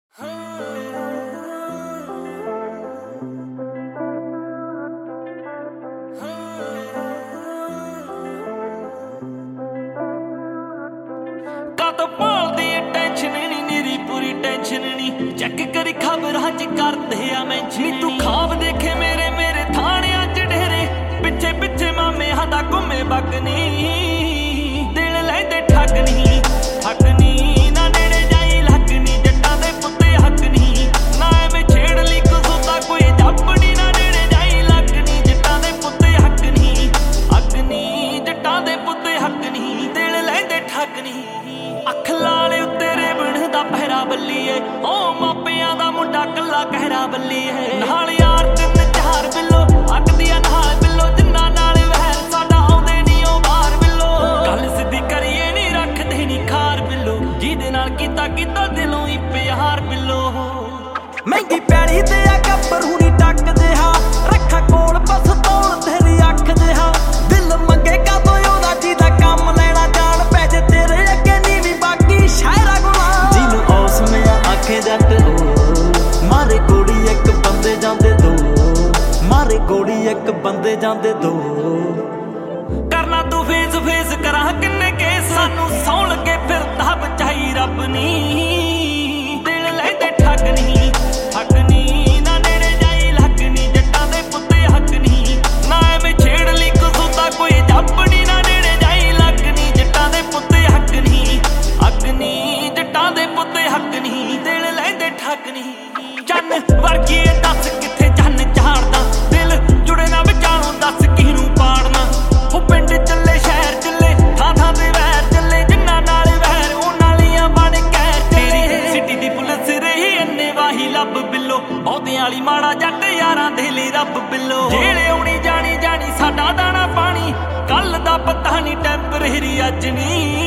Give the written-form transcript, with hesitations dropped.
check करी खबरां च करदे आ मैंशन तू खाब देखे मेरे मेरे थाणियां च डेरे पिछे पिछे मामेहां दा घुमे बगनी दिल लैंदे ठगनी ना नेड़े जाई लगनी जट्टां दे पुत्ते हकनी ना एवें छेड़ ली कसूता कोई जपड़ी ना नेड़े जाई लगनी जट्टां दे पुत्ते हकनी जट्टां दे पुत्ते हकनी दिल लैंदे ठगनी अख लाले उत्ते रेबण दा पहरा बल्लीए ओ मापियां दा मुंडा कल्ला कहरा बल्लीए नाल यार तिन चार बिल्लो अकदिया नाल बिल्लो जिन्ना नाल वहर साडा आउंदे नी ओ बाहर बिल्लो गल सिद्धी करिए नी रखदे नी खार बिल्लो जिहदे नाल कीता दिलों ही प्यार बिल्लो महंगी पैड़ी ते आ गब्बरू नी टकदे हा रखा कोल बस तौल तेरी अख दे हा दिल मंगे कदों ओदा जिहदा काम लेना जान पै जे तेरे अगे नी भी बाकी शायरा गुलाम जिन्नू औस में आखे जट मारे गोड़ी एक बंदे जांदे दो मारे गोड़ी एक बंदे जांदे दो करना तू फेस फेस करा किन्ने के सानू सौ लगे फिरदा बचाई रब नी दिल लैंदे ठगनी ना नेड़े जाई लगनी जट्टां दे पुत्ते हकनी ना एवें छेड़ ली कसूता कोई जपड़ी ना नेड़े जाई लगनी जट्टां दे पुत्ते हकनी जट्टां दे पुत्ते हकनी दिल लैंदे ठगनी चन्न वर्गी दस किथे चन्न चाड़दा दिल जुड़े ना विचालों दस किहनू पाड़ना ओ पिंड चले शहर चले थां थां ते वैर चले जिन्ना नाल वैर ओ नालियां बन कैर तेरी सिटी दी पुलिस रही अन्ने वाही लब बिल्लो बहुतियां वाली माड़ा जट यारां दे लई रब बिल्लो जेड़े आउणी जानी साडा दाना पानी कल दा पता नी टैंपरेरी अज नी